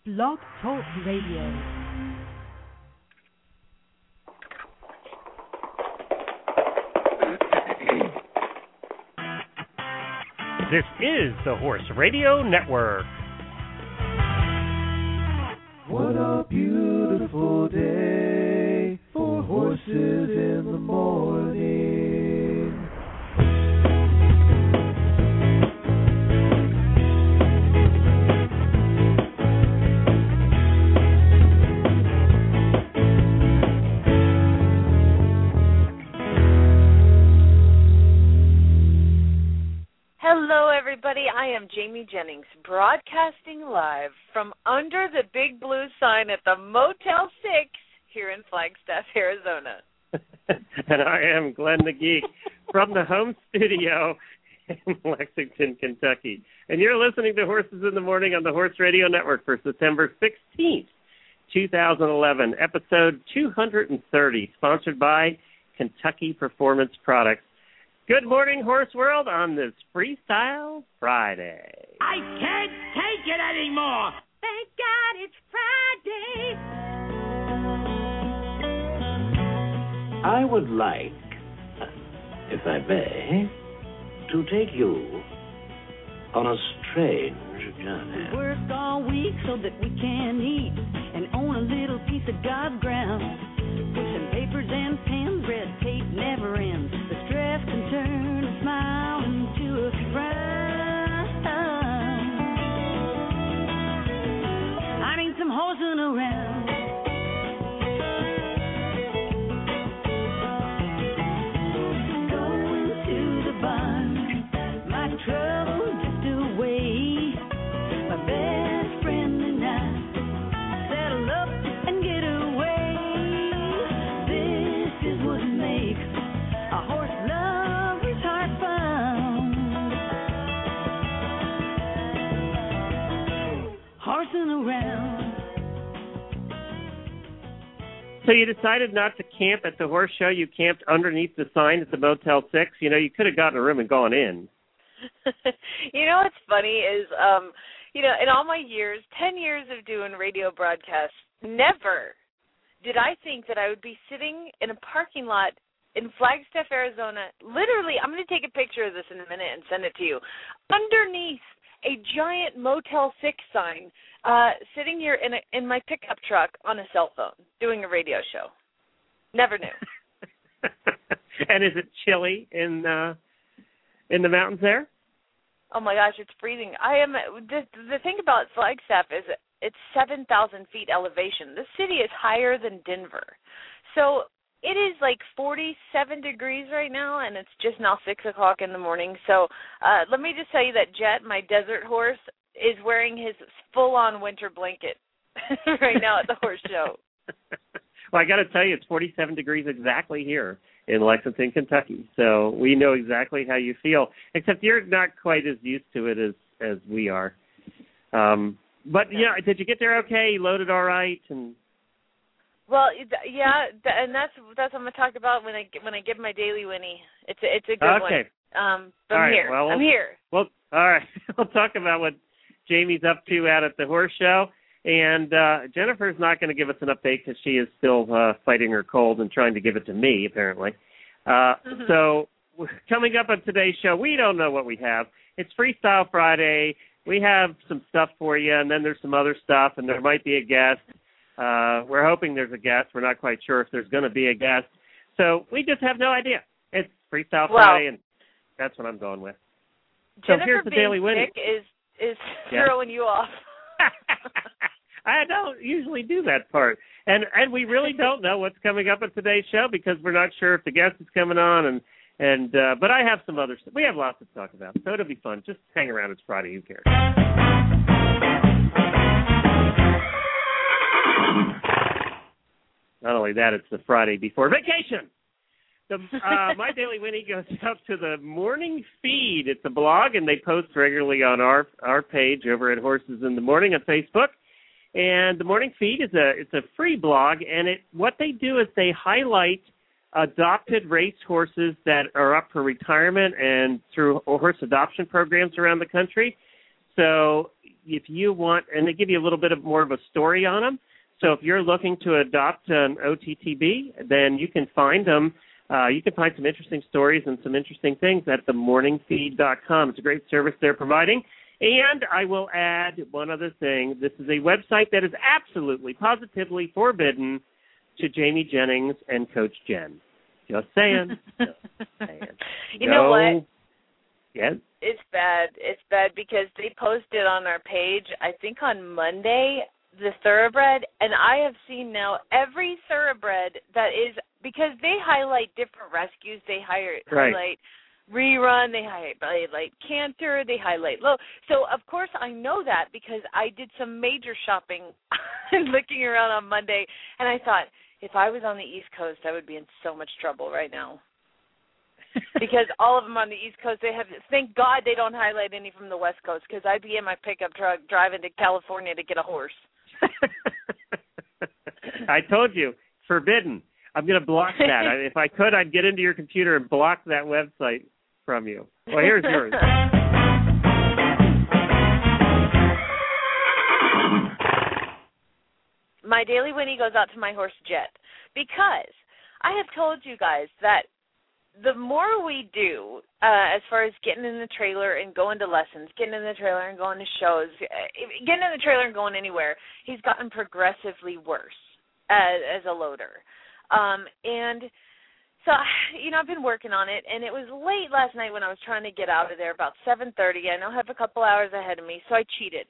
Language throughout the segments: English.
Blog Talk Radio. This is the Horse Radio Network. What a beautiful day for horses in the morning. Hello, everybody. I am Jamie Jennings, broadcasting live from under the big blue sign at the Motel 6 here in Flagstaff, Arizona. And I am Glenn the Geek from the home studio in Lexington, Kentucky. And you're listening to Horses in the Morning on the Horse Radio Network for September 16th, 2011, episode 230, sponsored by Kentucky Performance Products. Good morning, Horse World, on this Freestyle Friday. I can't take it anymore. Thank God it's Friday. I would like, if I may, to take you on a strange journey. Worked all week so that we can eat and own a little piece of God's ground. Pushing papers and pens, red tape never ends. The stress can turn a smile into a frown. I need some horsing around. Going to the barn, my trouble just away. My best friend and I settle up and get away. This is what makes a horse lover's heart found. Horsing around. So you decided not to camp at the horse show. You camped underneath the sign at the Motel 6. You know, you could have gotten a room and gone in. You know what's funny is, in all my years, 10 years of doing radio broadcasts, never did I think that I would be sitting in a parking lot in Flagstaff, Arizona. Literally, I'm going to take a picture of this in a minute and send it to you. Underneath a giant Motel 6 sign, sitting here in my pickup truck on a cell phone, doing a radio show. Never knew. And is it chilly in the mountains there? Oh my gosh, it's freezing. The thing about Flagstaff is it's 7,000 feet elevation. The city is higher than Denver. So it is like 47 degrees right now, and it's just now 6 o'clock in the morning. So let me just tell you that Jet, my desert horse, is wearing his full-on winter blanket right now at the horse show. Well, I got to tell you, it's 47 degrees exactly here in Lexington, Kentucky. So we know exactly how you feel, except you're not quite as used to it as we are. But, yeah, did you get there okay? You loaded all right? And well, yeah, and that's what I'm going to talk about when I give my daily Winnie. It's a good one. Okay. But all I'm right. here. Well, I'm here. Well, all right. We'll talk about what Jamie's up to out at the horse show. And Jennifer's not going to give us an update because she is still fighting her cold and trying to give it to me, apparently. So coming up on today's show, we don't know what we have. It's Freestyle Friday. We have some stuff for you, and then there's some other stuff, and there might be a guest. We're hoping there's a guest. We're not quite sure if there's going to be a guest. So we just have no idea. It's Freestyle Friday, and that's what I'm going with. So Jennifer here's the Daily Winnie. Is throwing you off. I don't usually do that part. And we really don't know what's coming up on today's show because we're not sure if the guest is coming on. But I have some other stuff. We have lots to talk about, so it'll be fun. Just hang around. It's Friday. Who cares? Not only that, it's the Friday before vacation. My Daily Winnie goes out to the Morning Feed. It's a blog, and they post regularly on our page over at Horses in the Morning on Facebook. And the Morning Feed is a free blog, and what they do is they highlight adopted race horses that are up for retirement and through horse adoption programs around the country. So if you want, and they give you a little bit of more of a story on them. So if you're looking to adopt an OTTB, then you can find them. You can find some interesting stories and some interesting things at themorningfeed.com. It's a great service they're providing. And I will add one other thing. This is a website that is absolutely, positively forbidden to Jamie Jennings and Coach Jen. Just saying. Just saying. You know what? Yes? It's bad. It's bad because they posted on our page, I think on Monday, the thoroughbred, and I have seen now every thoroughbred that is, because they highlight different rescues. They highlight Rerun, they highlight Canter, they highlight Low. So, of course, I know that because I did some major shopping and looking around on Monday, and I thought, if I was on the East Coast, I would be in so much trouble right now. Because all of them on the East Coast, they have. Thank God they don't highlight any from the West Coast, because I'd be in my pickup truck driving to California to get a horse. I told you, forbidden. I'm going to block that. If I could, I'd get into your computer and block that website from you. Well, here's yours. My daily Winnie goes out to my horse, Jet, because I have told you guys that the more we do as far as getting in the trailer and going to lessons, getting in the trailer and going to shows, getting in the trailer and going anywhere, he's gotten progressively worse as a loader. And so, I've been working on it, and it was late last night when I was trying to get out of there, about 7:30. I now have a couple hours ahead of me, so I cheated.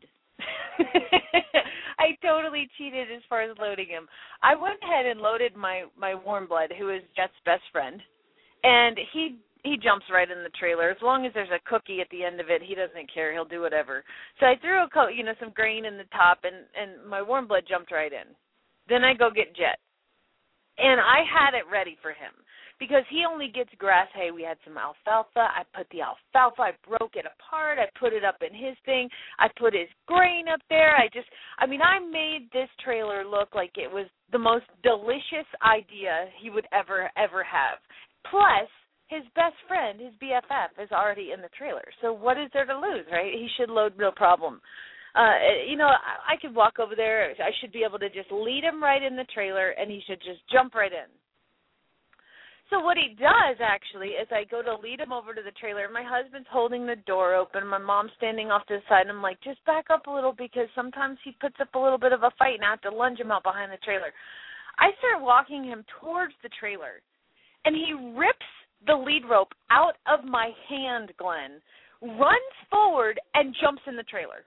I totally cheated as far as loading him. I went ahead and loaded my warm blood, who is Jet's best friend, and he jumps right in the trailer. As long as there's a cookie at the end of it, he doesn't care. He'll do whatever. So I threw some grain in the top, and my warm blood jumped right in. Then I go get Jet, and I had it ready for him. Because he only gets grass hay. We had some alfalfa. I put the alfalfa. I broke it apart. I put it up in his thing. I put his grain up there. I made this trailer look like it was the most delicious idea he would ever have. Plus, his best friend, his BFF, is already in the trailer. So what is there to lose, right? He should load no problem. I could walk over there. I should be able to just lead him right in the trailer, and he should just jump right in. So what he does, actually, is I go to lead him over to the trailer. My husband's holding the door open. My mom's standing off to the side, and I'm like, just back up a little, because sometimes he puts up a little bit of a fight, and I have to lunge him out behind the trailer. I start walking him towards the trailer, and he rips the lead rope out of my hand, Glenn, runs forward, and jumps in the trailer.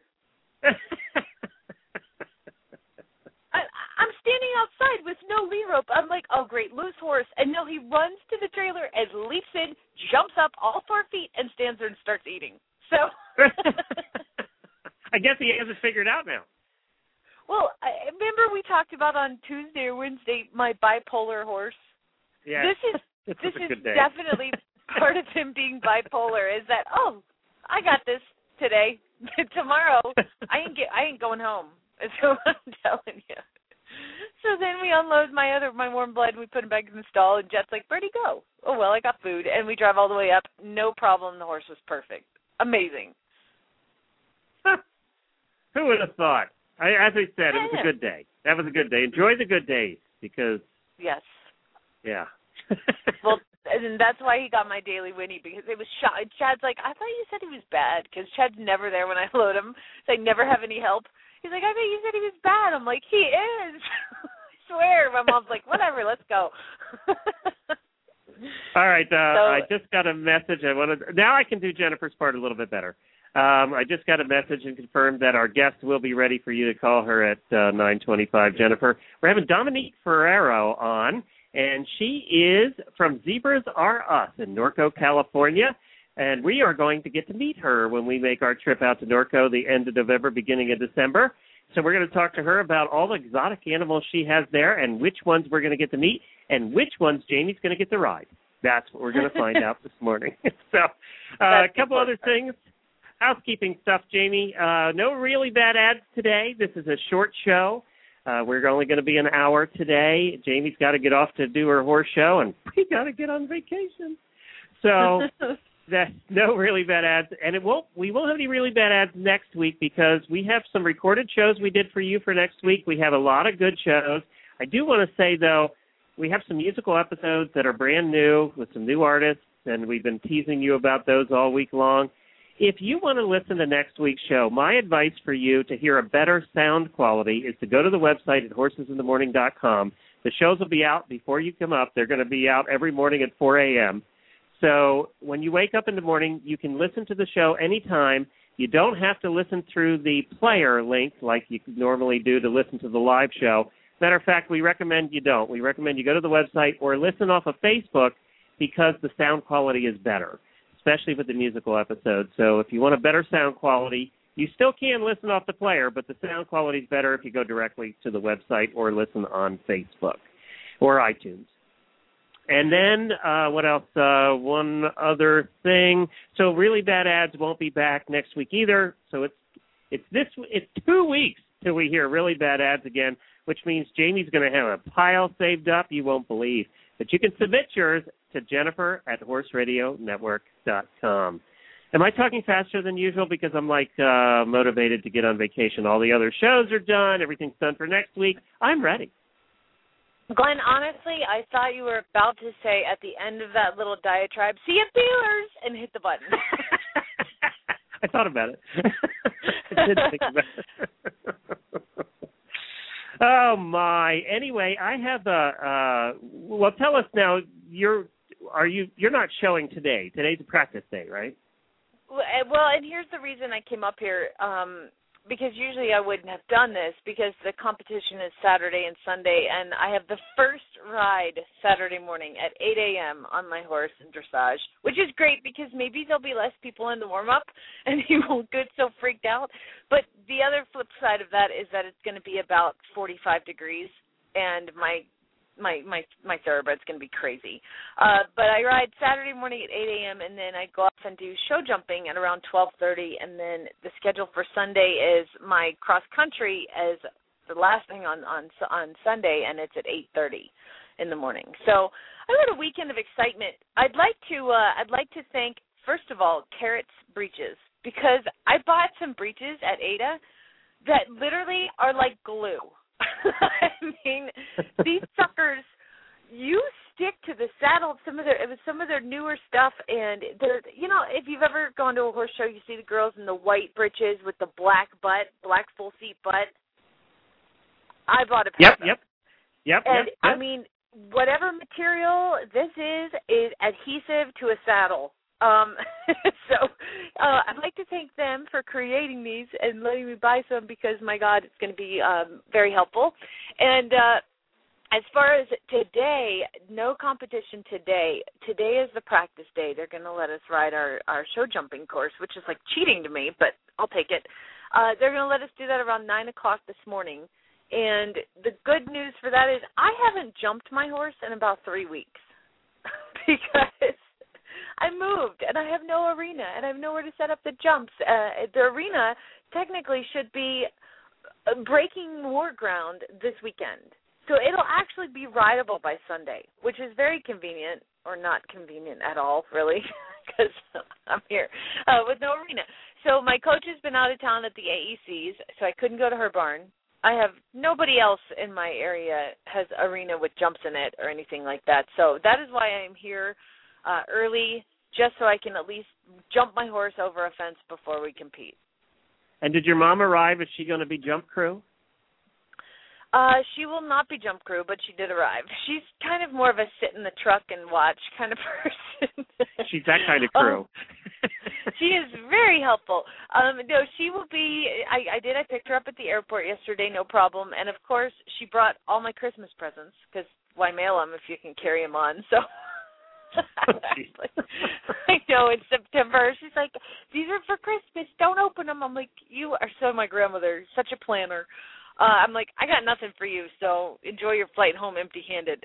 I'm standing outside with no lead rope. I'm like, oh, great, loose horse. And no, he runs to the trailer and leaps in, jumps up all 4 feet, and stands there and starts eating. So I guess he has it figured out now. Well, I remember we talked about on Tuesday or Wednesday my bipolar horse. Yeah. This is definitely part of him being bipolar, is that, oh, I got this today. Tomorrow, I ain't going home. So I'm telling you. So then we unload my warm blood, and we put him back in the stall, and Jet's like, where'd he go? Oh, well, I got food. And we drive all the way up. No problem. The horse was perfect. Amazing. Who would have thought? As I said, it was a good day. That was a good day. Enjoy the good days, because... Yes. Yeah. Well, and that's why he got my daily Winnie, because it was Chad's like, I thought you said he was bad, because Chad's never there when I load him, so I never have any help. He's like, I thought you said he was bad. I'm like, he is. I swear. My mom's like, whatever, let's go. All right. I just got a message. Now I can do Jennifer's part a little bit better. I just got a message and confirmed that our guest will be ready for you to call her at 9:25. Jennifer, we're having Dominique Ferrero on, and she is from Zebras Are Us in Norco, California. And we are going to get to meet her when we make our trip out to Norco the end of November, beginning of December. So we're going to talk to her about all the exotic animals she has there and which ones we're going to get to meet and which ones Jamie's going to get to ride. That's what we're going to find out this morning. So a couple other things. Housekeeping stuff, Jamie. No really bad ads today. This is a short show. We're only going to be an hour today. Jamie's got to get off to do her horse show, and we got to get on vacation. So No really bad ads, and we won't have any really bad ads next week because we have some recorded shows we did for you for next week. We have a lot of good shows. I do want to say, though, we have some musical episodes that are brand new with some new artists, and we've been teasing you about those all week long. If you want to listen to next week's show, my advice for you to hear a better sound quality is to go to the website at horsesinthemorning.com. The shows will be out before you come up. They're going to be out every morning at 4 a.m., so when you wake up in the morning, you can listen to the show anytime. You don't have to listen through the player link like you normally do to listen to the live show. Matter of fact, we recommend you don't. We recommend you go to the website or listen off of Facebook because the sound quality is better, especially with the musical episodes. So if you want a better sound quality, you still can listen off the player, but the sound quality is better if you go directly to the website or listen on Facebook or iTunes. And then, what else? One other thing. So really bad ads won't be back next week either. So it's 2 weeks till we hear really bad ads again, which means Jamie's going to have a pile saved up you won't believe. But you can submit yours to Jennifer@horseradionetwork.com. Am I talking faster than usual because I'm motivated to get on vacation? All the other shows are done. Everything's done for next week. I'm ready. Glenn, honestly, I thought you were about to say at the end of that little diatribe, "See you, Feelers," and hit the button. I thought about it. I did think about it. Oh, my. Anyway, I have well, tell us now, you're not showing today. Today's a practice day, right? Well, and here's the reason I came up here. Because usually I wouldn't have done this because the competition is Saturday and Sunday, and I have the first ride Saturday morning at 8 a.m. on my horse in dressage, which is great because maybe there'll be less people in the warm-up and he won't get so freaked out. But the other flip side of that is that it's going to be about 45 degrees, and my thoroughbred's going to be crazy. But I ride Saturday morning at 8 a.m., and then I go off and do show jumping at around 12:30, and then the schedule for Sunday is my cross-country as the last thing on Sunday, and it's at 8:30 in the morning. So I've got a weekend of excitement. I'd like to thank, first of all, Carrots Breeches, because I bought some breeches at Ada that literally are like glue. I mean, these suckers, you stick to the saddle. Some of their newer stuff, and they're, if you've ever gone to a horse show, you see the girls in the white breeches with the black full seat butt. I bought a pair of them. Yep. I mean, whatever material this is adhesive to a saddle. So I'd like to thank them for creating these and letting me buy some because, my God, it's going to be very helpful. And as far as today, no competition today. Today is the practice day. They're going to let us ride our show jumping course, which is like cheating to me, but I'll take it. They're going to let us do that around 9 o'clock this morning. And the good news for that is I haven't jumped my horse in about 3 weeks because I moved, and I have no arena, and I have nowhere to set up the jumps. The arena technically should be breaking war ground this weekend. So it'll actually be rideable by Sunday, which is very convenient, or not convenient at all, really, because I'm here with no arena. So my coach has been out of town at the AECs, so I couldn't go to her barn. I have nobody else in my area has arena with jumps in it or anything like that. So that is why I'm here early, just so I can at least jump my horse over a fence before we compete. And did your mom arrive? Is she going to be jump crew? She will not be jump crew, but she did arrive. She's kind of more of a sit in the truck and watch kind of person. She's that kind of crew. She is very helpful. No, she will be. I picked her up at the airport yesterday, no problem. And, of course, she brought all my Christmas presents because why mail them if you can carry them on? So I know, in September. She's like, these are for Christmas. Don't open them. I'm like, you are so my grandmother, such a planner. I'm like, I got nothing for you, so enjoy your flight home empty-handed.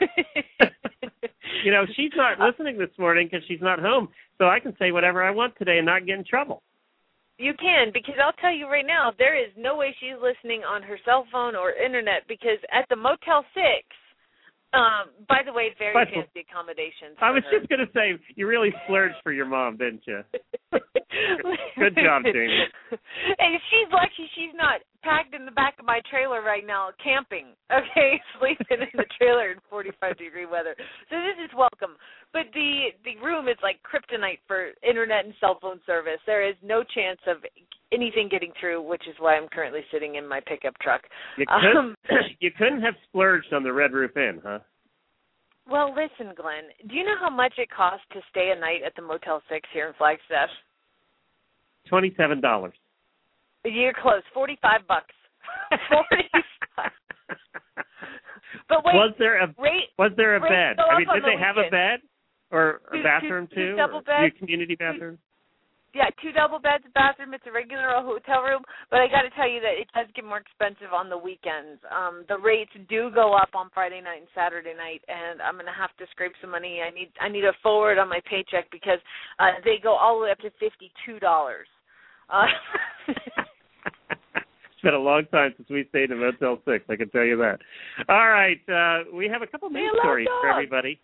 She's not listening this morning because she's not home, so I can say whatever I want today and not get in trouble. You can, because I'll tell you right now, there is no way she's listening on her cell phone or internet, because at the Motel 6, By the way, very fancy accommodations. I was just going to say, you really splurged for your mom, didn't you? Good job, Jamie. Hey, she's lucky she's not packed in the back of my trailer right now, camping, okay, sleeping in the trailer in 45-degree weather. So this is welcome. But the room is like kryptonite for internet and cell phone service. There is no chance of anything getting through, which is why I'm currently sitting in my pickup truck. You couldn't have splurged on the Red Roof Inn, huh? Well, listen, Glenn, do you know how much it costs to stay a night at the Motel 6 here in Flagstaff? $27. You're close. $45. 45. But wait, was there a bed? I mean, did they have a bed or a bathroom too? Two double beds. Community bathroom? Yeah, 2 double beds, a bathroom. It's a regular hotel room, but I got to tell you that it does get more expensive on the weekends. The rates do go up on Friday night and Saturday night, and I'm going to have to scrape some money. I need a forward on my paycheck because they go all the way up to $52. It's been a long time since we stayed in Motel 6, I can tell you that. All right, we have a couple news stories for everybody.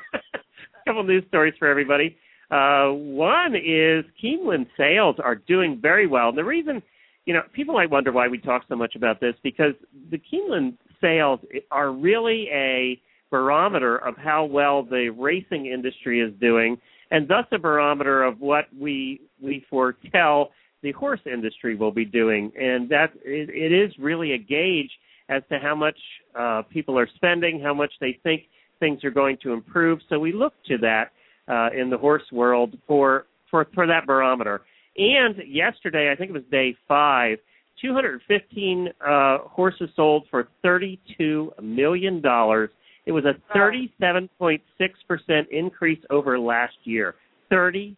One is Keeneland sales are doing very well. And the reason, people might wonder why we talk so much about this, because the Keeneland sales are really a barometer of how well the racing industry is doing, and thus a barometer of what we foretell the horse industry will be doing. And that it is really a gauge as to how much people are spending, how much they think things are going to improve. So we look to that in the horse world for that barometer. And yesterday, I think it was day 5, 215 horses sold for $32 million. It was a 37.6% increase over last year. 37%.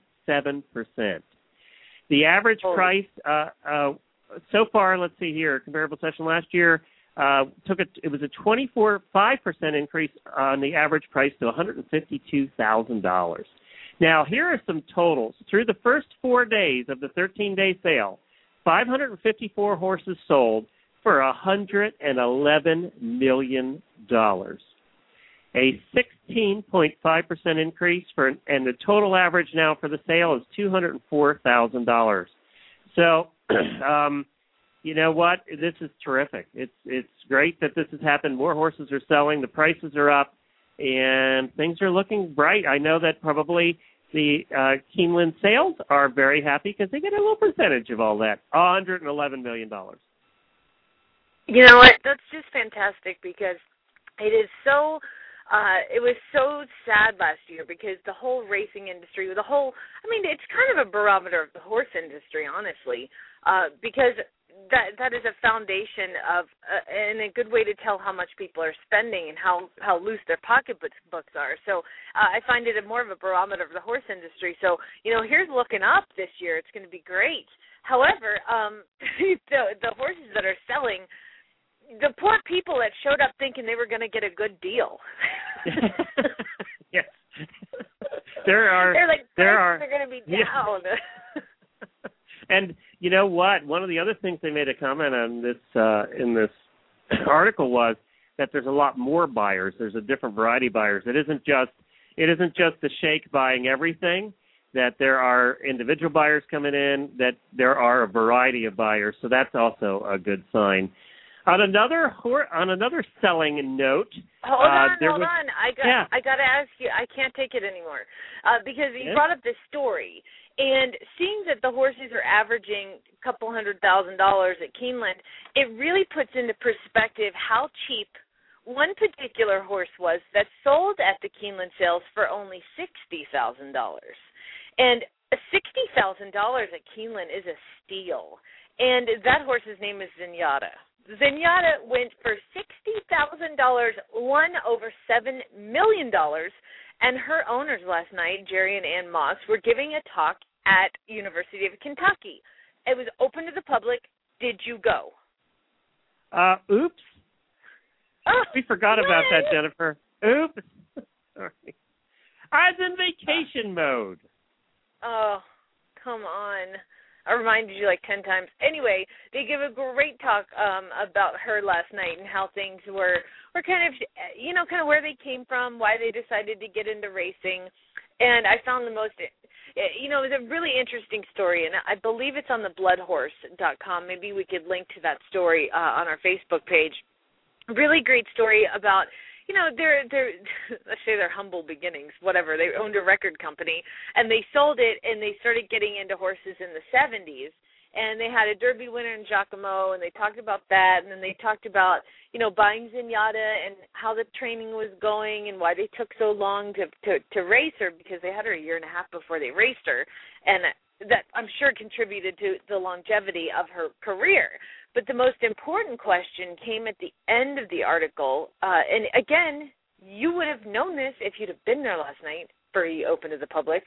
The average price so far, let's see here, comparable session last year, it was a 24.5% increase on the average price to $152,000. Now, here are some totals. Through the first 4 days of the 13-day sale, 554 horses sold for $111 million. A 16.5% increase and the total average now for the sale is $204,000. So, you know what? This is terrific. It's great that this has happened. More horses are selling. The prices are up, and things are looking bright. I know that probably the Keeneland sales are very happy because they get a little percentage of all that, $111 million. You know what? That's just fantastic because it is so it was so sad last year because the whole racing industry, it's kind of a barometer of the horse industry, honestly, because that is a foundation of and a good way to tell how much people are spending and how loose their pocketbooks are. So I find it more of a barometer of the horse industry. So, here's looking up this year. It's going to be great. However, the horses that are selling, the poor people that showed up thinking they were going to get a good deal. Yes. They're going to be down. Yeah. And you know what? One of the other things they made a comment on this in this article was that there's a lot more buyers. There's a different variety of buyers. It isn't just the sheikh buying everything. That there are individual buyers coming in. That there are a variety of buyers. So that's also a good sign. On another selling note, hold on. I got to ask you. I can't take it anymore because you brought up this story, and seeing that the horses are averaging a couple $100,000 at Keeneland, it really puts into perspective how cheap one particular horse was that sold at the Keeneland sales for only $60,000, and $60,000 at Keeneland is a steal, and that horse's name is Zenyatta. Zenyatta went for $60,000, won over $7 million, and her owners last night, Jerry and Ann Moss, were giving a talk at University of Kentucky. It was open to the public. Did you go? Oops. We forgot about that, Jennifer. Oops. Sorry. I was in vacation mode. Oh, come on. I reminded you like 10 times. Anyway, they give a great talk about her last night and how things were kind of, kind of where they came from, why they decided to get into racing. And I found the most, it was a really interesting story, and I believe it's on the bloodhorse.com. Maybe we could link to that story on our Facebook page. Really great story about, they're let's say their humble beginnings, whatever. They owned a record company, and they sold it, and they started getting into horses in the 70s. And they had a Derby winner in Giacomo, and they talked about that, and then they talked about, buying Zenyatta and how the training was going and why they took so long to race her, because they had her a year and a half before they raced her. And that, I'm sure, contributed to the longevity of her career. But the most important question came at the end of the article. And, again, you would have known this if you'd have been there last night, very open to the public.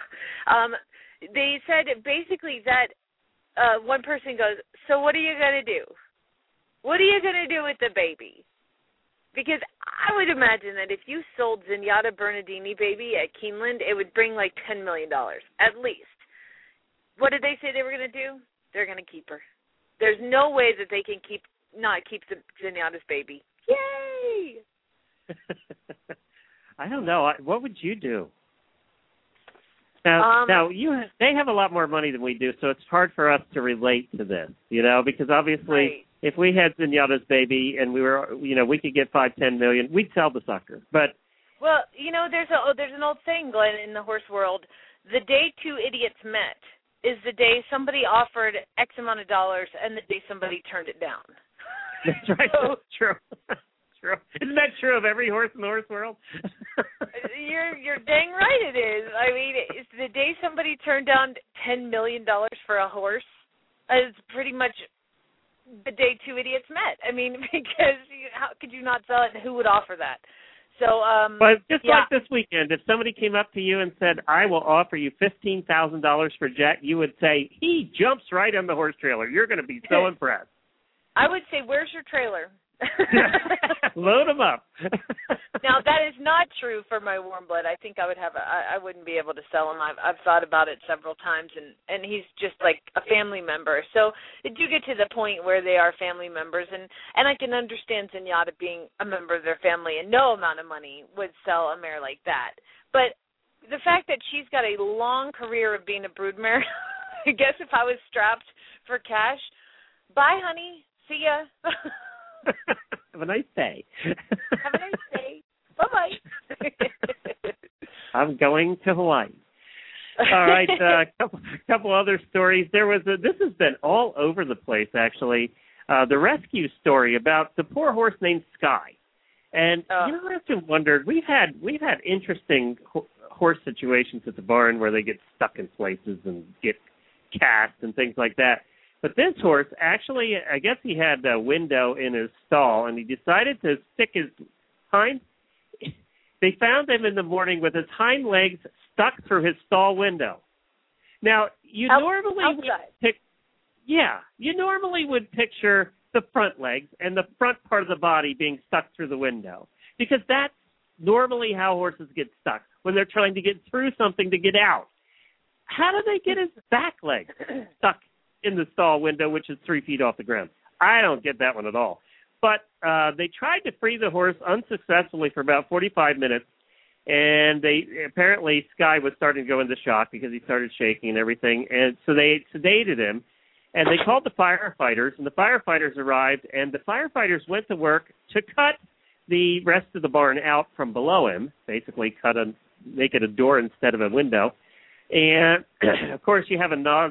They said basically that one person goes, so what are you going to do? What are you going to do with the baby? Because I would imagine that if you sold Zenyatta Bernardini baby at Keeneland, it would bring like $10 million, at least. What did they say they were going to do? They're going to keep her. There's no way that they can not keep Zenyatta's baby. Yay! I don't know. What would you do? Now, they have a lot more money than we do, so it's hard for us to relate to this, because obviously right. If we had Zenyatta's baby and we were, we could get $5-10 million, we'd sell the sucker. But well, there's an old saying, Glenn, in the horse world: the day two idiots met is the day somebody offered X amount of dollars and the day somebody turned it down. That's right. So, that's true. True. Isn't that true of every horse in the horse world? You're dang right it is. I mean, it's the day somebody turned down $10 million for a horse is pretty much the day two idiots met. I mean, because how could you not sell it, and who would offer that? So, but just like this weekend, if somebody came up to you and said, I will offer you $15,000 for Jet, you would say, he jumps right on the horse trailer. You're going to be so impressed. I would say, where's your trailer? Load them up. Now, that is not true for my warm blood. I think I wouldn't be able to sell him. I've thought about it several times, and he's just like a family member. So it do get to the point where they are family members, and I can understand Zenyatta being a member of their family, and no amount of money would sell a mare like that. But the fact that she's got a long career of being a broodmare, I guess if I was strapped for cash, bye, honey. See ya. Have a nice day. Have a nice day. Bye-bye. I'm going to Hawaii. All right, couple other stories. This has been all over the place, actually. The rescue story about the poor horse named Sky. And I often wondered, we've had interesting horse situations at the barn where they get stuck in places and get cast and things like that. But this horse, actually, I guess he had a window in his stall, and he decided to stick his hind. They found him in the morning with his hind legs stuck through his stall window. Now, you normally would picture the front legs and the front part of the body being stuck through the window, because that's normally how horses get stuck, when they're trying to get through something to get out. How do they get his back legs stuck in the stall window, which is 3 feet off the ground? I don't get that one at all. But they tried to free the horse unsuccessfully for about 45 minutes, and apparently Sky was starting to go into shock because he started shaking and everything, and so they sedated him, and they called the firefighters, and the firefighters arrived, and the firefighters went to work to cut the rest of the barn out from below him, basically make it a door instead of a window. And, of course, you have a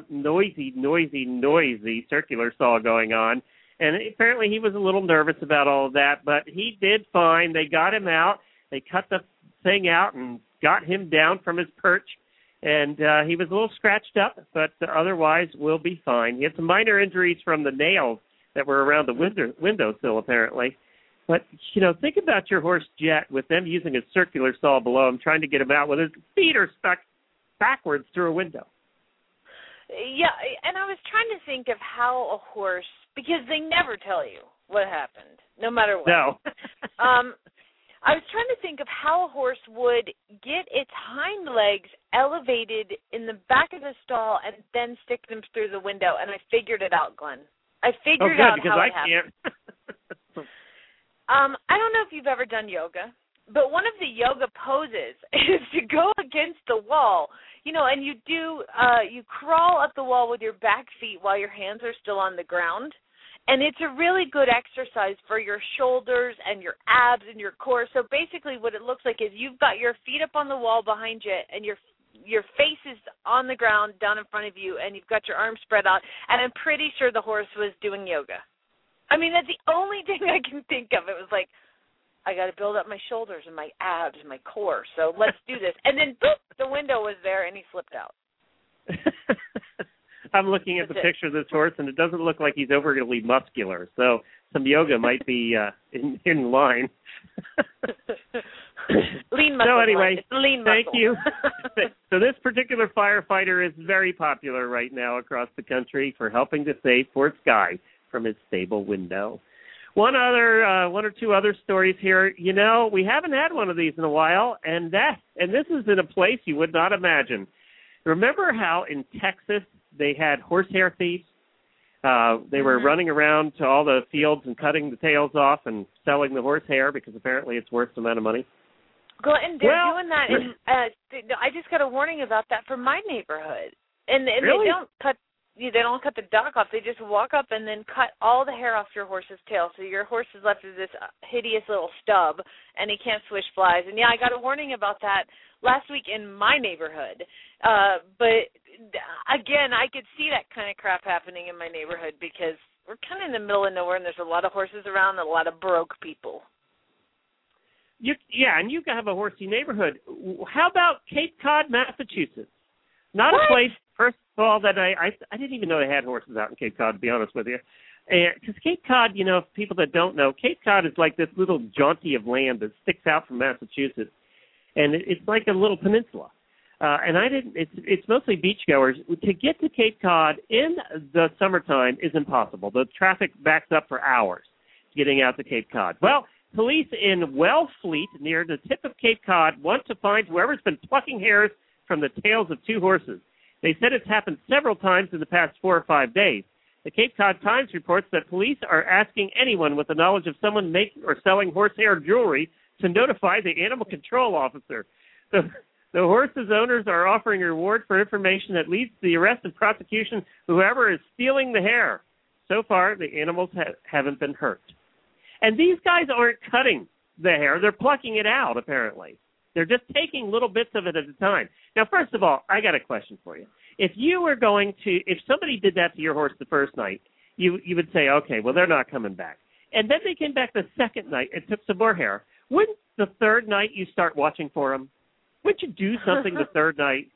noisy circular saw going on. And apparently he was a little nervous about all of that, but he did fine. They got him out. They cut the thing out and got him down from his perch. And he was a little scratched up, but otherwise will be fine. He had some minor injuries from the nails that were around the windowsill, apparently. But, think about your horse Jet with them using a circular saw below him, trying to get him out with his feet are stuck backwards through a window. Yeah, and I was trying to think of how a horse, because they never tell you what happened, no matter what. No. I was trying to think of how a horse would get its hind legs elevated in the back of the stall and then stick them through the window, and I figured it out, Glenn. I figured out how it happened. Can't. I don't know if you've ever done yoga, but one of the yoga poses is to go against the wall, and you crawl up the wall with your back feet while your hands are still on the ground. And it's a really good exercise for your shoulders and your abs and your core. So basically what it looks like is you've got your feet up on the wall behind you and your face is on the ground down in front of you and you've got your arms spread out. And I'm pretty sure the horse was doing yoga. I mean, that's the only thing I can think of. It was like, I got to build up my shoulders and my abs and my core. So let's do this. And then, boop, the window was there and he slipped out. I'm looking at the picture of this horse, and it doesn't look like he's overly muscular. So some yoga might be in line. Lean muscle. So anyway, lean muscle. Thank you. So this particular firefighter is very popular right now across the country for helping to save Fort Sky from his stable window. One or two other stories here. We haven't had one of these in a while, and this is in a place you would not imagine. Remember how in Texas they had horsehair thieves? They were running around to all the fields and cutting the tails off and selling the horsehair because apparently it's worth the amount of money. And they're doing that. I just got a warning about that from my neighborhood. And really? They don't cut the dock off. They just walk up and then cut all the hair off your horse's tail. So your horse is left with this hideous little stub, and he can't swish flies. And, I got a warning about that last week in my neighborhood. But, again, I could see that kind of crap happening in my neighborhood because we're kind of in the middle of nowhere, and there's a lot of horses around and a lot of broke people. And you have a horsey neighborhood. How about Cape Cod, Massachusetts? Not what? A place, first of all, that I didn't even know they had horses out in Cape Cod, to be honest with you. Because Cape Cod, for people that don't know, Cape Cod is like this little jaunty of land that sticks out from Massachusetts. And it's like a little peninsula. It's mostly beachgoers. To get to Cape Cod in the summertime is impossible. The traffic backs up for hours getting out to Cape Cod. Well, police in Wellfleet, near the tip of Cape Cod, want to find whoever's been plucking hairs from the tails of two horses. They said it's happened several times in the past 4 or 5 days. The Cape Cod Times reports that police are asking anyone with the knowledge of someone making or selling horsehair jewelry to notify the animal control officer. The horse's owners are offering a reward for information that leads to the arrest and prosecution of whoever is stealing the hair. So far, the animals haven't been hurt. And these guys aren't cutting the hair. They're plucking it out, apparently. They're just taking little bits of it at a time. Now, first of all, I got a question for you. If somebody did that to your horse the first night, you would say, okay, well, they're not coming back. And then they came back the second night and took some more hair. Wouldn't the third night you start watching for them? Wouldn't you do something the third night?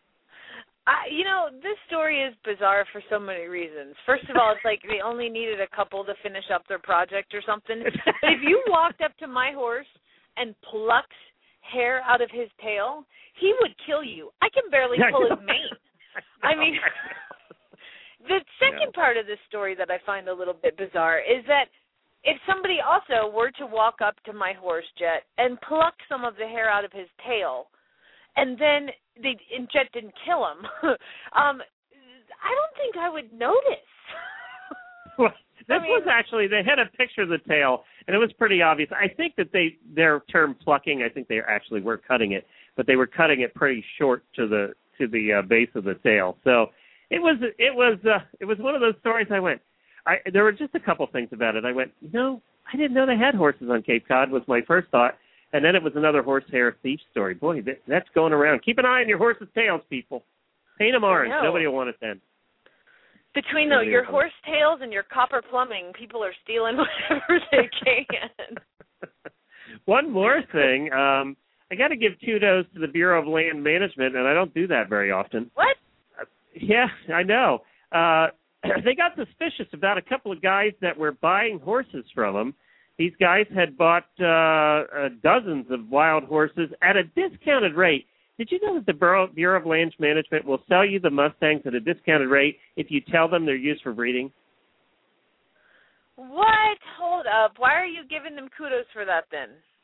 This story is bizarre for so many reasons. First of all, it's like they only needed a couple to finish up their project or something. But if you walked up to my horse and plucked hair out of his tail, he would kill you. I can barely pull his mane. I mean, the second part of this story that I find a little bit bizarre is that if somebody also were to walk up to my horse, Jet, and pluck some of the hair out of his tail, and then Jet didn't kill him, I don't think I would notice. Well, was actually, they had a picture of the tail, and it was pretty obvious. I think that their term plucking, I think they actually were cutting it, but they were cutting it pretty short to the base of the tail. So it was one of those stories. There were just a couple things about it. I went, I didn't know they had horses on Cape Cod was my first thought, and then it was another horsehair thief story. Boy, that's going around. Keep an eye on your horse's tails, people. Paint them orange. Nobody will want it then. Between your horse tails and your copper plumbing, people are stealing whatever they can. One more thing. I got to give kudos to the Bureau of Land Management, and I don't do that very often. What? Yeah, I know. They got suspicious about a couple of guys that were buying horses from them. These guys had bought dozens of wild horses at a discounted rate. Did you know that the Bureau of Land Management will sell you the Mustangs at a discounted rate if you tell them they're used for breeding? What? Hold up. Why are you giving them kudos for that then?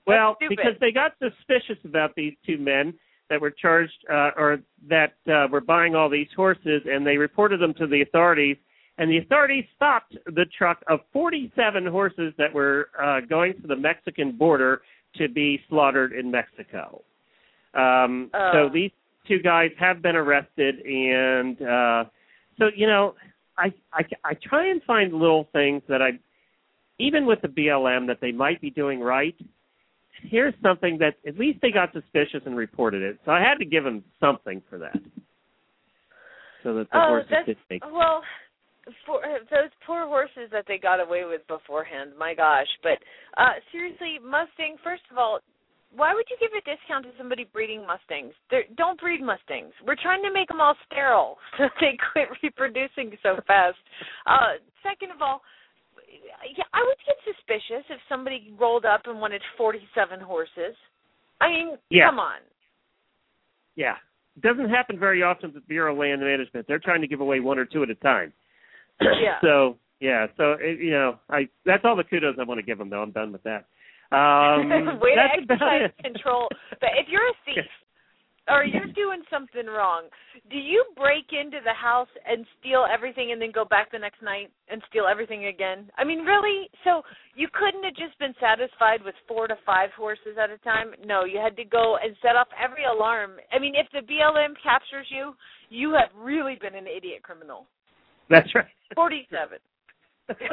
Well, That's stupid. because they got suspicious about these two men that were charged or that were buying all these horses, and they reported them to the authorities. And the authorities stopped the truck of 47 horses that were going to the Mexican border to be slaughtered in Mexico. So these two guys have been arrested, and so, you know, I try and find little things that even with the BLM, that they might be doing right. Here's something that at least they got suspicious and reported it. So I had to give them something for that. So that the horses did take. Well, for those poor horses that they got away with beforehand, my gosh. But seriously, Mustang, first of all, why would you give a discount to somebody breeding Mustangs? Don't breed Mustangs. We're trying to make them all sterile so they quit reproducing so fast. Second of all, yeah, I would get suspicious if somebody rolled up and wanted 47 horses. I mean, come on. Yeah. It doesn't happen very often with Bureau of Land Management. They're trying to give away one or two at a time. Yeah. So you know, that's all the kudos I want to give them, though. I'm done with that. Way to that's exercise control. But if you're a thief or you're doing something wrong, do you break into the house and steal everything and then go back the next night and steal everything again? I mean, really? So you couldn't have just been satisfied with 4 to 5 horses at a time? No, you had to go and set off every alarm. I mean, if the BLM captures you, you have really been an idiot criminal. That's right. 47. Okay.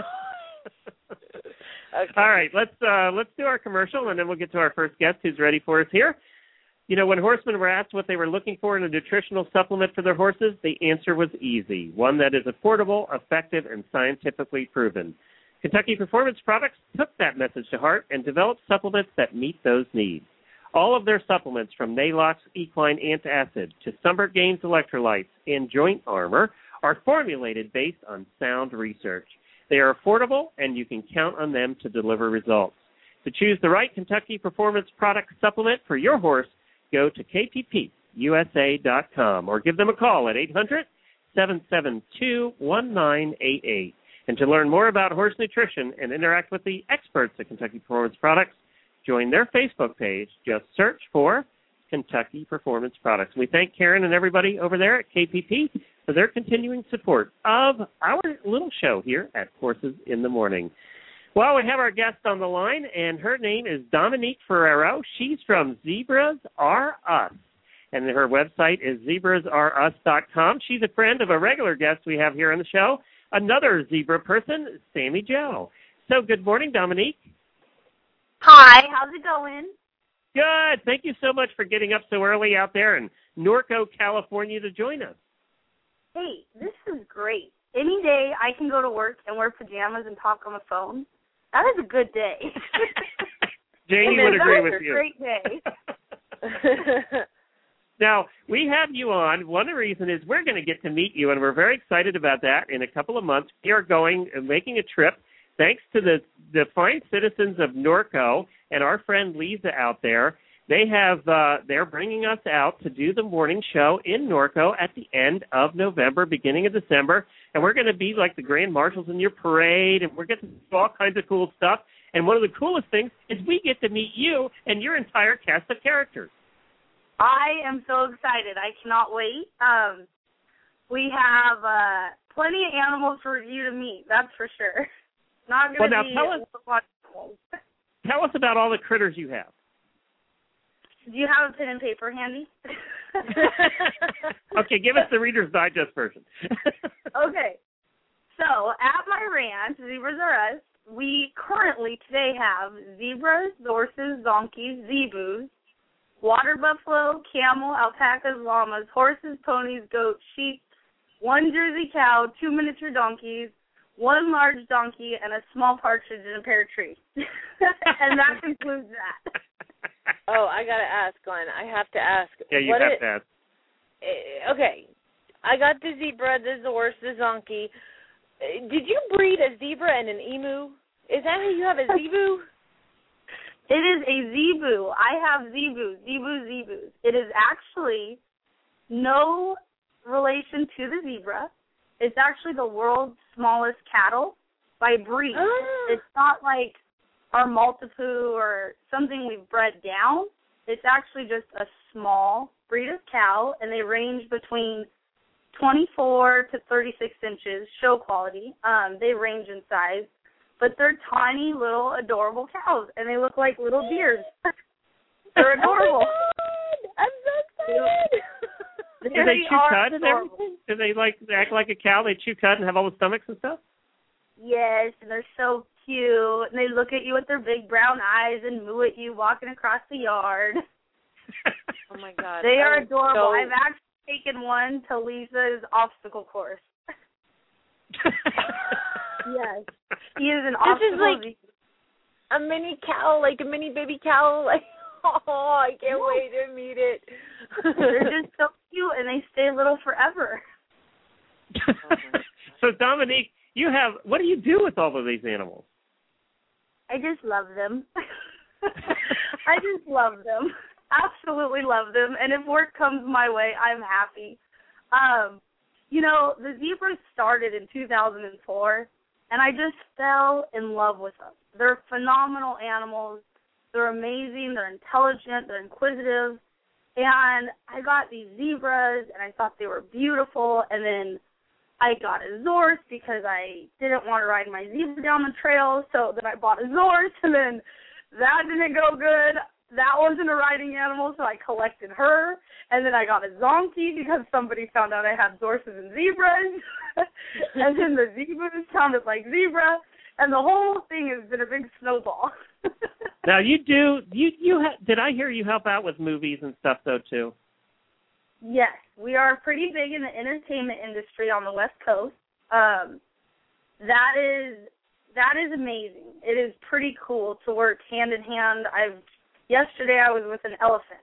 All right, let's do our commercial, and then we'll get to our first guest who's ready for us here. You know, when horsemen were asked what they were looking for in a nutritional supplement for their horses, the answer was easy, one that is affordable, effective, and scientifically proven. Kentucky Performance Products took that message to heart and developed supplements that meet those needs. All of their supplements, from Nalox Equine Antacid to Sunbird Gains Electrolytes and Joint Armor, are formulated based on sound research. They are affordable, and you can count on them to deliver results. To choose the right Kentucky Performance Product supplement for your horse, go to kppusa.com or give them a call at 800-772-1988. And to learn more about horse nutrition and interact with the experts at Kentucky Performance Products, join their Facebook page. Just search for Kentucky Performance Products. We thank Karen and everybody over there at KPP for their continuing support of our little show here at Horses in the Morning. Well, we have our guest on the line, and her name is Dominique Ferrero. She's from Zebras Are Us, and her website is zebrasareus.com. She's a friend of a regular guest we have here on the show, another zebra person, Sammy Joe. So good morning, Dominique. Hi, how's it going? Good. Thank you so much for getting up so early out there in Norco, California to join us. Hey, this is great. Any day I can go to work and wear pajamas and talk on the phone, that is a good day. Jamie would agree with you. That is a great day. Now, we have you on. One of the reasons is we're going to get to meet you, and we're very excited about that. In a couple of months, we are making a trip, thanks to the fine citizens of Norco and our friend Lisa out there. They're bringing us out to do the morning show in Norco at the end of November, beginning of December, and we're going to be like the grand marshals in your parade, and we're going to do all kinds of cool stuff. And one of the coolest things is we get to meet you and your entire cast of characters. I am so excited. I cannot wait. We have plenty of animals for you to meet, that's for sure. Not going to be tell us about all the critters you have. Do you have a pen and paper handy? Okay, give us the Reader's Digest version. Okay. So, at my ranch, Zebras Are Us, we currently today have zebras, horses, donkeys, zebus, water buffalo, camel, alpacas, llamas, horses, ponies, goats, sheep, 1 Jersey cow, 2 miniature donkeys, 1 large donkey, and a small partridge in a pear tree. And that concludes that. Oh, I got to ask, Glenn. I have to ask. Yeah, you have to ask. Okay. I got the zebra, the horse, the donkey. Did you breed a zebra and an emu? Is that how you have a zebu? It is a zebu. I have zebus. It is actually no relation to the zebra. It's actually the world's smallest cattle by breed. Oh. It's not like our Maltipoo or something we've bred down. It's actually just a small breed of cow, and they range between 24 to 36 inches, show quality. They range in size, but they're tiny, little, adorable cows, and they look like little deers. They're adorable. Oh I'm so excited. Do they chew cud and everything? Do they act like a cow? They chew cud and have all the stomachs and stuff? Yes, and they're so cute, and they look at you with their big brown eyes and moo at you walking across the yard. Oh, my God. They are adorable. I've actually taken one to Lisa's obstacle course. Yes. He is an obstacle. This is like a mini cow, like a mini baby cow. Like, oh, I can't wait to meet it. They're just so cute, and they stay little forever. So, Dominique, what do you do with all of these animals? I just love them. I just love them. Absolutely love them. And if work comes my way, I'm happy. The zebras started in 2004, and I just fell in love with them. They're phenomenal animals. They're amazing. They're intelligent. They're inquisitive. And I got these zebras, and I thought they were beautiful. And then I got a Zorse because I didn't want to ride my zebra down the trail, so then I bought a Zorse, and then that didn't go good. That wasn't a riding animal, so I collected her. And then I got a Zonkey because somebody found out I had Zorses and zebras. And then the zebras sounded like zebra. And the whole thing has been a big snowball. Now, did I hear you help out with movies and stuff, though, too? Yes, we are pretty big in the entertainment industry on the West Coast. That is amazing. It is pretty cool to work hand in hand. Yesterday I was with an elephant.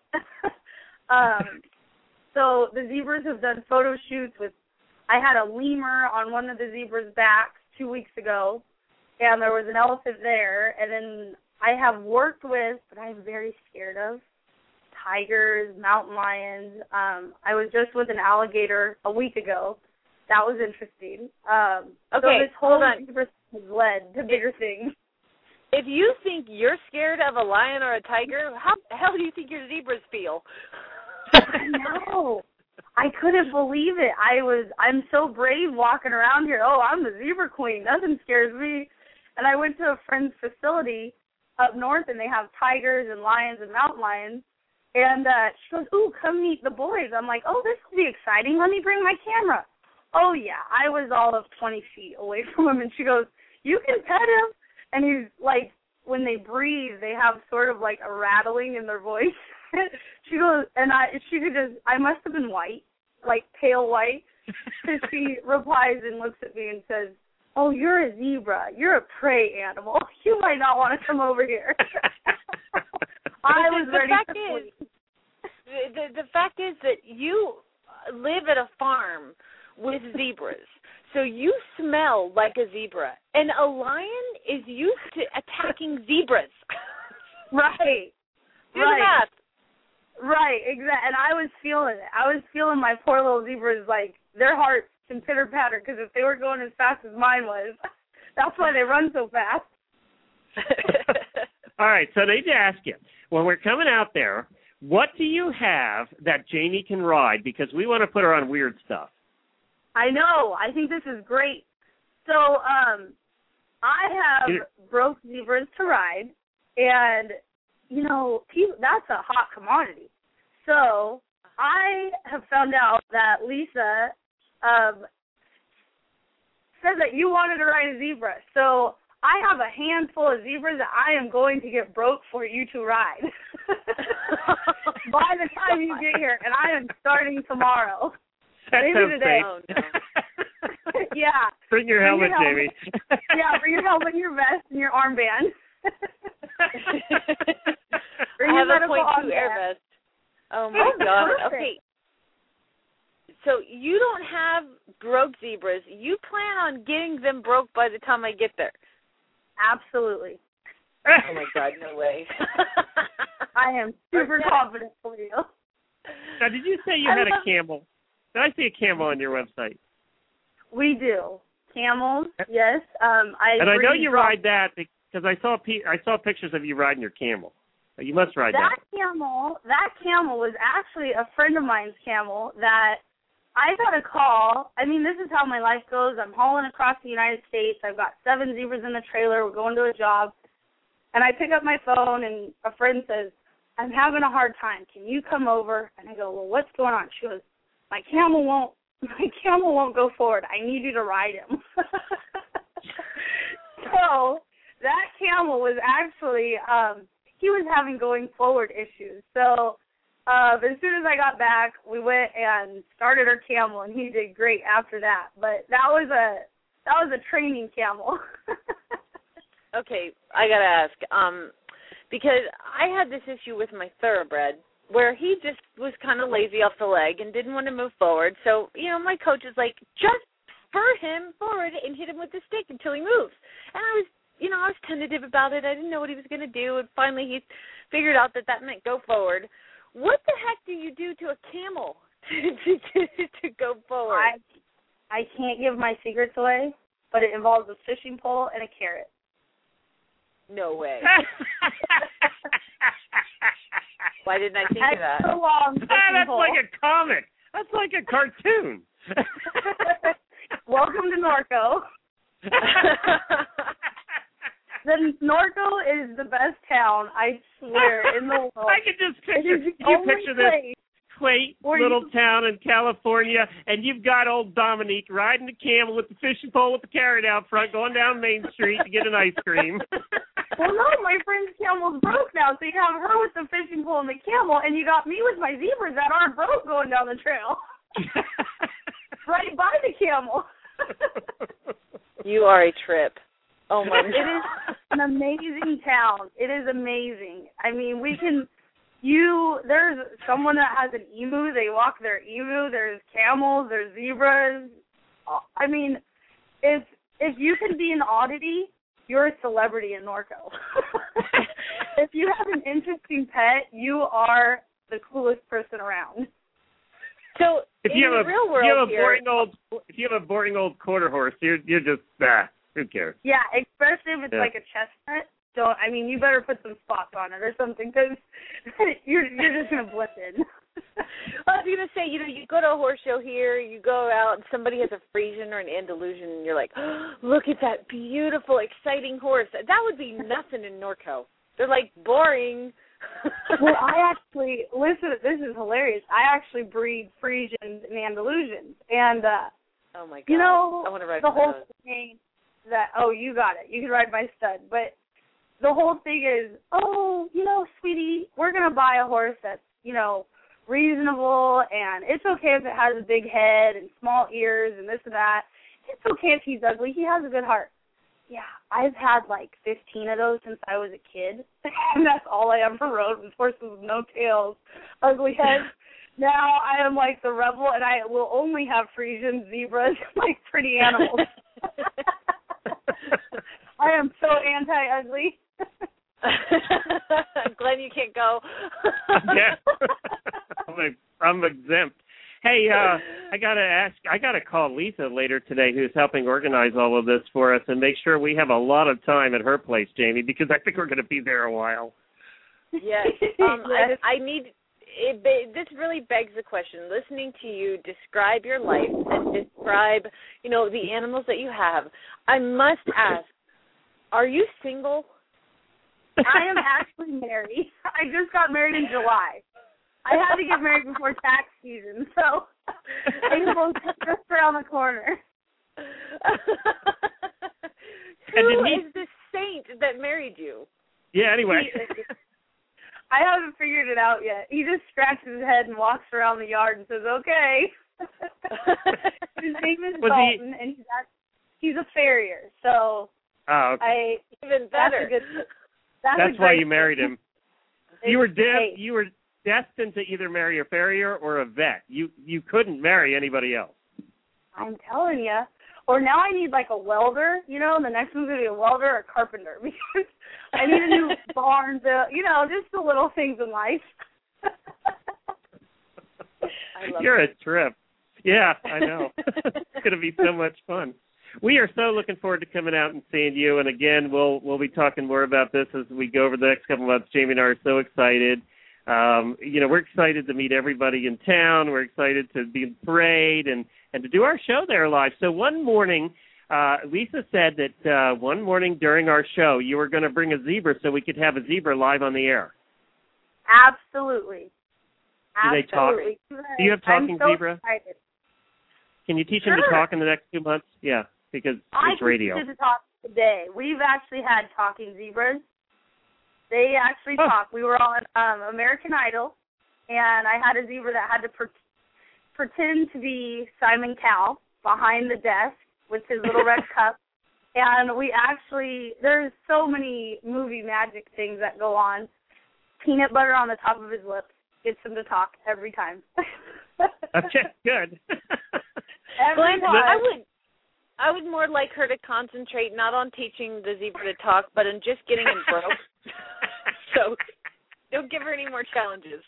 So the zebras have done photo shoots I had a lemur on one of the zebras' backs 2 weeks ago, and there was an elephant there. And then I have worked with, but I'm very scared of, tigers, mountain lions. I was just with an alligator a week ago. That was interesting. So this whole zebra has led to bigger things. If you think you're scared of a lion or a tiger, how the hell do you think your zebras feel? I know. I couldn't believe it. I'm so brave walking around here. Oh, I'm the zebra queen. Nothing scares me. And I went to a friend's facility up north, and they have tigers and lions and mountain lions. And she goes, ooh, come meet the boys. I'm like, oh, this will be exciting. Let me bring my camera. Oh, yeah. I was all of 20 feet away from him, and she goes, you can pet him. And he's like, when they breathe, they have sort of like a rattling in their voice. She goes, and I must have been white, like pale white. So she replies and looks at me and says, oh, you're a zebra. You're a prey animal. You might not want to come over here. I was ready to flee. The fact is that you live at a farm with zebras. So you smell like a zebra, and a lion is used to attacking zebras. Right. Do the math. Right, exactly. And I was feeling it. I was feeling my poor little zebras, like, their hearts can pitter-patter, because if they were going as fast as mine was, that's why they run so fast. All right, so I need to ask you, when we're coming out there, what do you have that Jamie can ride? Because we want to put her on weird stuff. I know. I think this is great. So I have broke zebras to ride, and, that's a hot commodity. So I have found out that Lisa said that you wanted to ride a zebra. So I have a handful of zebras that I am going to get broke for you to ride by the time you get here, and I am starting tomorrow. That Maybe today. Oh, no. Yeah. Bring your helmet, Jamie. Yeah, bring your helmet, your vest, and your armband. I have a .2 air vest. Oh, my God. Perfect. Okay. So you don't have broke zebras. You plan on getting them broke by the time I get there. Absolutely. Oh, my God, no way. I am super confident for you. Now, did you say you had a camel? Did I see a camel on your website? We do. Camels, yes. I know you ride that because Because I saw pictures of you riding your camel. You must ride that camel was actually a friend of mine's camel that I got a call. I mean, this is how my life goes. I'm hauling across the United States. I've got 7 zebras in the trailer. We're going to a job. And I pick up my phone, and a friend says, I'm having a hard time. Can you come over? And I go, well, what's going on? She goes, my camel won't go forward. I need you to ride him. So that camel was actually, he was having going forward issues. So as soon as I got back, we went and started our camel, and he did great after that. But that was a training camel. Okay, I gotta ask, because I had this issue with my thoroughbred where he just was kind of lazy off the leg and didn't want to move forward. So, my coach is like, just spur him forward and hit him with the stick until he moves. And I was tentative about it. I didn't know what he was going to do, and finally he figured out that meant go forward. What the heck do you do to a camel to go forward? I can't give my secrets away, but it involves a fishing pole and a carrot. No way. Why didn't I think of that? That's like a comic. That's like a cartoon. Welcome to Norco. Norco is the best town, I swear, in the world. I can just picture this quaint little town in California, and you've got old Dominique riding the camel with the fishing pole with the carrot out front, going down Main Street to get an ice cream. Well, no, my friend's camel's broke now, so you have her with the fishing pole and the camel, and you got me with my zebras that aren't broke going down the trail. Right by the camel. You are a trip. Oh, my God. It is an amazing town. It is amazing. I mean, there's someone that has an emu. They walk their emu. There's camels. There's zebras. I mean, if you can be an oddity, you're a celebrity in Norco. If you have an interesting pet, you are the coolest person around. So if you have a boring old quarter horse, you're just who cares? Yeah, especially if it's like a chestnut. You better put some spots on it or something, because you're just gonna blend in. Well, I was gonna say, you go to a horse show here, you go out, and somebody has a Friesian or an Andalusian, and you're like, oh, look at that beautiful, exciting horse. That would be nothing in Norco. They're like boring. Well, this is hilarious. I actually breed Friesians and Andalusians, and oh my God, I want to ride the whole thing that you got it. You can ride my stud, but the whole thing is, sweetie, we're gonna buy a horse that's reasonable, and it's okay if it has a big head and small ears and this and that. It's okay if he's ugly. He has a good heart. Yeah, I've had like 15 of those since I was a kid, and that's all I ever rode was horses with no tails, ugly heads. Now I am like the rebel, and I will only have Friesian zebras, like pretty animals. I am so anti-ugly. Glenn, you can't go. Yeah. I'm exempt. Hey, I gotta call Lisa later today, who's helping organize all of this for us, and make sure we have a lot of time at her place, Jamie, because I think we're going to be there a while. Yes. I need. This really begs the question. Listening to you describe your life and describe, the animals that you have, I must ask, are you single? I am actually married. I just got married in July. I had to get married before tax season, so April's just around the corner. Who is the saint that married you? Yeah, anyway. I haven't figured it out yet. He just scratches his head and walks around the yard and says, okay. His name is Dalton, and he's a farrier, so okay. Even better. That's why you married him. You were destined to either marry a farrier or a vet. You couldn't marry anybody else. I'm telling you. Or now I need like a welder, the next one's going to be a welder or a carpenter, because I need a new barn, just the little things in life. You're a trip. Yeah, I know. It's going to be so much fun. we are so looking forward to coming out and seeing you. And again, we'll be talking more about this as we go over the next couple of months. Jamie and I are so excited. We're excited to meet everybody in town. We're excited to be in the parade and to do our show there live. So one morning, Lisa said that one morning during our show, you were going to bring a zebra so we could have a zebra live on the air. Absolutely. Do they talk? Do you have talking zebra? Excited. Can you teach them to talk in the next 2 months? Yeah, because it's radio. I can teach them to talk today. We've actually had talking zebras. They actually talk. We were on American Idol, and I had a zebra that had to pretend to be Simon Cowell behind the desk with his little red cup. And there's so many movie magic things that go on. Peanut butter on the top of his lips gets him to talk every time. Okay, good. Glenn, I would more like her to concentrate not on teaching the zebra to talk, but on just getting him broke. So don't give her any more challenges.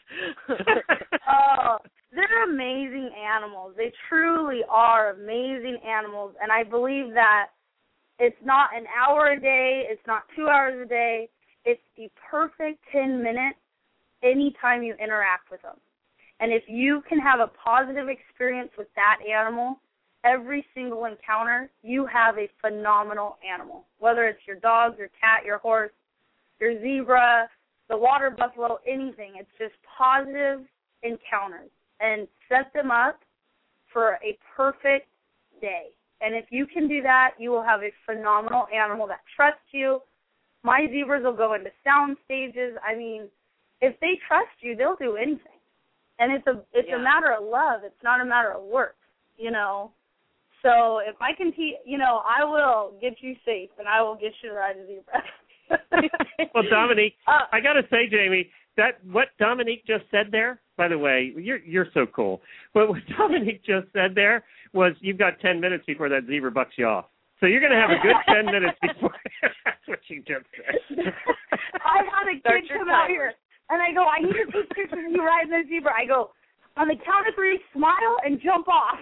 They're amazing animals. They truly are amazing animals, and I believe that it's not an hour a day, it's not 2 hours a day, it's the perfect 10 minutes anytime you interact with them. And if you can have a positive experience with that animal, every single encounter, you have a phenomenal animal. Whether it's your dog, your cat, your horse, your zebra, the water buffalo, anything. It's just positive encounters. And set them up for a perfect day. And if you can do that, you will have a phenomenal animal that trusts you. My zebras will go into sound stages. I mean, if they trust you, they'll do anything. And it's a matter of love. It's not a matter of work, So if I can teach, I will get you safe, and I will get you to ride a zebra. Well, Dominique, I got to say, Jamie, that what Dominique just said there, by the way, you're so cool. But what Dominique just said there was you've got 10 minutes before that zebra bucks you off. So you're going to have a good 10 minutes before. That's what she just said. I had a kid come out here, and I go, I need to take pictures of you riding the zebra. I go, on the count of 3, smile and jump off.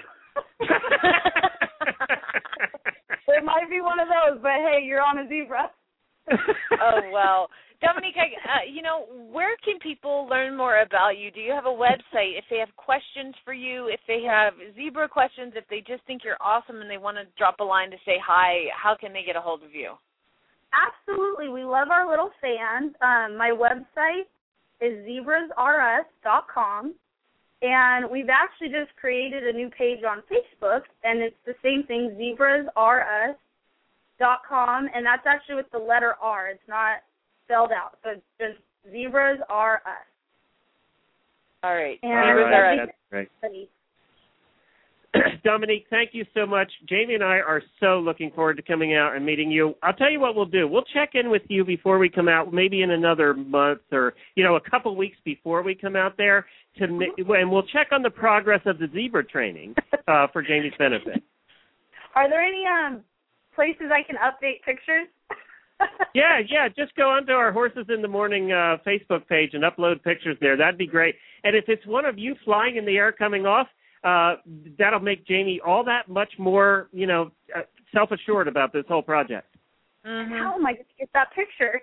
It might be one of those, but hey, you're on a zebra. Oh, well. Dominique, where can people learn more about you? Do you have a website? If they have questions for you, if they have zebra questions, if they just think you're awesome and they want to drop a line to say hi, how can they get a hold of you? Absolutely. We love our little fans. My website is zebrasrus.com, and we've actually just created a new page on Facebook, and it's the same thing, zebrasrus.com, and that's actually with the letter R. It's not spelled out, so it's just Zebras R Us. All right. And that's great. Dominique, thank you so much. Jamie and I are so looking forward to coming out and meeting you. I'll tell you what we'll do. We'll check in with you before we come out, maybe in another month or, a couple weeks before we come out there, and we'll check on the progress of the zebra training for Jamie's benefit. Are there any places I can update pictures? Yeah, just go onto our Horses in the Morning Facebook page and upload pictures there. That'd be great. And if it's one of you flying in the air coming off, that'll make Jamie all that much more, self-assured about this whole project. Mm-hmm. How am I going to get that picture?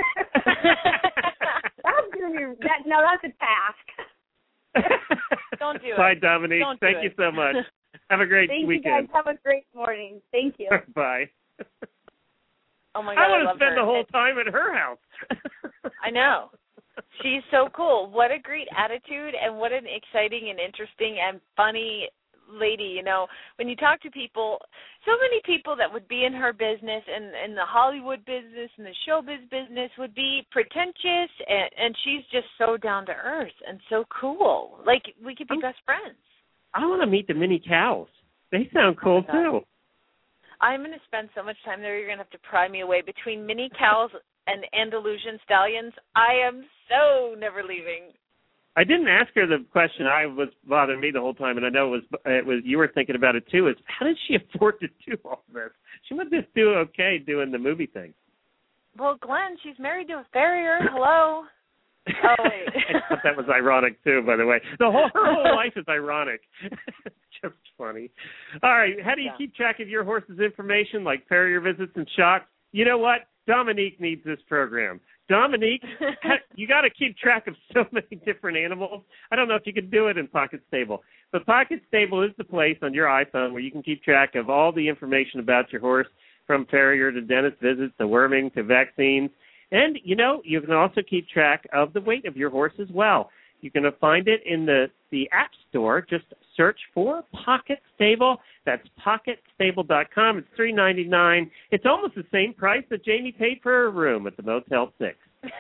That's a task. Don't do it. Bye, Dominique. Thank you so much. Have a great weekend. Thank you, guys. Have a great morning. Thank you. Bye. Oh, my God, I want to spend her. the whole time at her house. I know. She's so cool. What a great attitude, and what an exciting and interesting and funny lady. When you talk to people, so many people that would be in her business and in the Hollywood business and the showbiz business would be pretentious, and she's just so down to earth and so cool. Like, we could be best friends. I want to meet the mini cows. They sound cool, too. I'm going to spend so much time there, you're going to have to pry me away. Between mini cows and Andalusian stallions, I am so never leaving. I didn't ask her the question. I was bothering me the whole time, and I know it was you were thinking about it, too, is how did she afford to do all this? She must just do okay doing the movie thing. Well, Glenn, she's married to a farrier. Hello. Oh, wait. I thought that was ironic, too, by the way. Her whole life is ironic. Just funny. All right, how do you keep track of your horse's information, like farrier visits and shocks? You know what? Dominique needs this program. Dominique, you got to keep track of so many different animals. I don't know if you can do it in Pocket Stable, but Pocket Stable is the place on your iPhone where you can keep track of all the information about your horse, from farrier to dentist visits to worming to vaccines. And, you know, you can also keep track of the weight of your horse as well. You can find it in the App Store. Just search for Pocket Stable. That's PocketStable.com. It's $3.99. It's almost the same price that Jamie paid for her room at the Motel 6.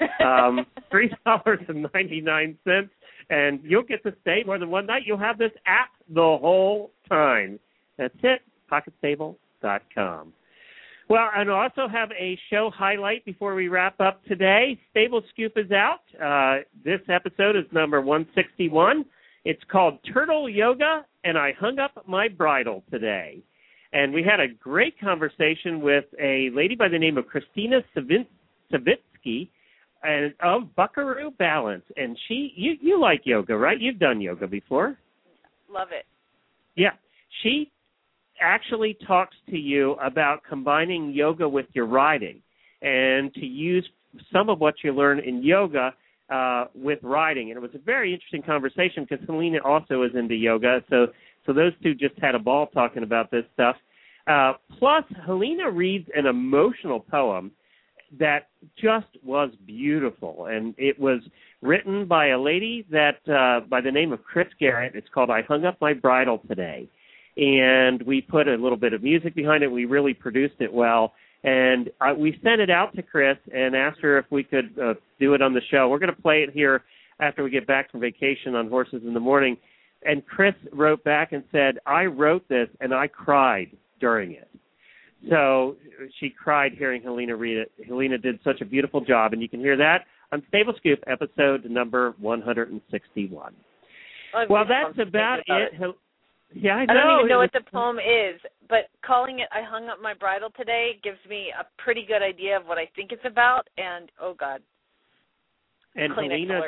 $3.99. And you'll get to stay more than one night. You'll have this app the whole time. That's it, PocketStable.com. Well, and I also have a show highlight before we wrap up today. Stable Scoop is out. This episode is number 161. It's called Turtle Yoga, and I hung up my bridle today. And we had a great conversation with a lady by the name of Christina Savitsky and of Buckaroo Balance. And you like yoga, right? You've done yoga before. Love it. Yeah. She actually talks to you about combining yoga with your riding and to use some of what you learn in yoga with riding. And it was a very interesting conversation because Helena also is into yoga. So those two just had a ball talking about this stuff. Plus, Helena reads an emotional poem that just was beautiful. And it was written by a lady that by the name of Chris Garrett. It's called I Hung Up My Bridle Today. And we put a little bit of music behind it. We really produced it well. And we sent it out to Chris and asked her if we could do it on the show. We're going to play it here after we get back from vacation on Horses in the Morning. And Chris wrote back and said, I wrote this and I cried during it. So she cried hearing Helena read it. Helena did such a beautiful job. And you can hear that on Stable Scoop, episode number 161. Well, that's about it. Yeah, I know. I don't even know what the poem is, but calling it I Hung Up My Bridle Today gives me a pretty good idea of what I think it's about, and, oh, God. And Helena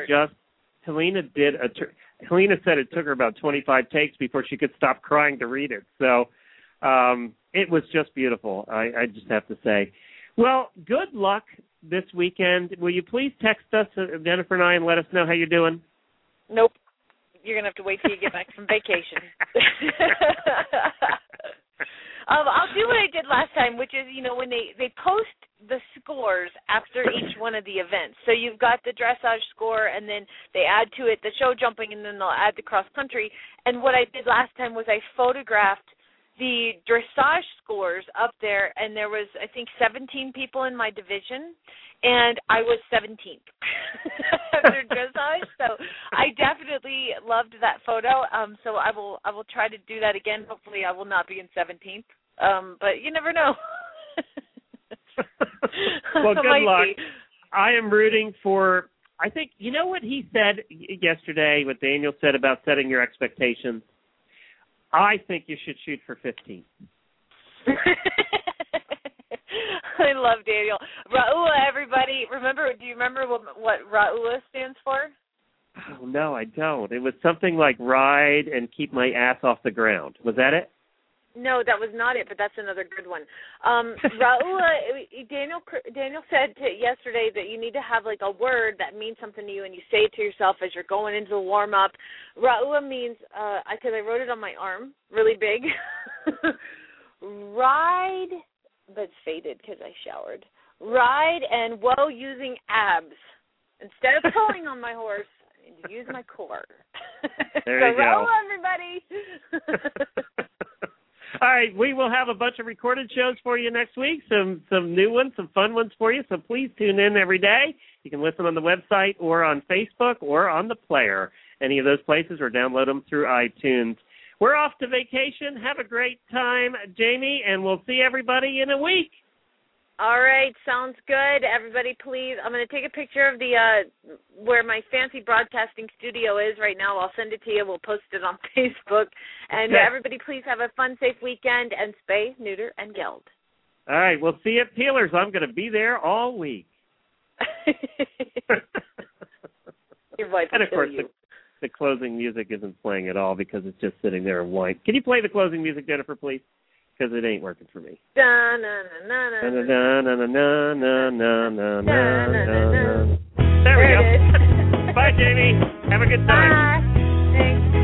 said it took her about 25 takes before she could stop crying to read it. So it was just beautiful, I just have to say. Well, good luck this weekend. Will you please text us, Jennifer and I, and let us know how you're doing? Nope. You're going to have to wait till you get back from vacation. I'll do what I did last time, which is, you know, when they post the scores after each one of the events. So you've got the dressage score, and then they add to it the show jumping, and then they'll add the cross country. And what I did last time was I photographed the dressage scores up there, and there was, I think, 17 people in my division, and I was 17th after dressage. So I definitely loved that photo. So I will try to do that again. Hopefully I will not be in 17th. But you never know. Well, good luck. I am rooting for, I think, you know what he said yesterday, what Daniel said about setting your expectations? I think you should shoot for 15th. I love Daniel. Ra'ua, everybody. Do you remember what Ra'ua stands for? Oh, no, I don't. It was something like ride and keep my ass off the ground. Was that it? No, that was not it, but that's another good one. Ra'ua, Daniel said yesterday that you need to have like a word that means something to you, and you say it to yourself as you're going into the warm-up. Ra'ua means, because I wrote it on my arm, really big, ride, but it's faded because I showered. Ride and while using abs. Instead of pulling on my horse, I need to use my core. There you go. Ra'ua, everybody. All right, we will have a bunch of recorded shows for you next week, some new ones, some fun ones for you, so please tune in every day. You can listen on the website or on Facebook or on the player, any of those places, or download them through iTunes. We're off to vacation. Have a great time, Jamie, and we'll see everybody in a week. All right, sounds good. Everybody, please, I'm going to take a picture of the where my fancy broadcasting studio is right now. I'll send it to you. We'll post it on Facebook. And everybody, please have a fun, safe weekend, and spay, neuter, and geld. All right, we'll see you at Peelers. I'm going to be there all week. Your wife will And of kill course, you. the closing music isn't playing at all because it's just sitting there and white. Can you play the closing music, Jennifer, please? Because it ain't working for me. Da na na na na. Na na na na na na na na. There we There go. it is. Bye, Jamie. Have a good time. Bye. Thanks.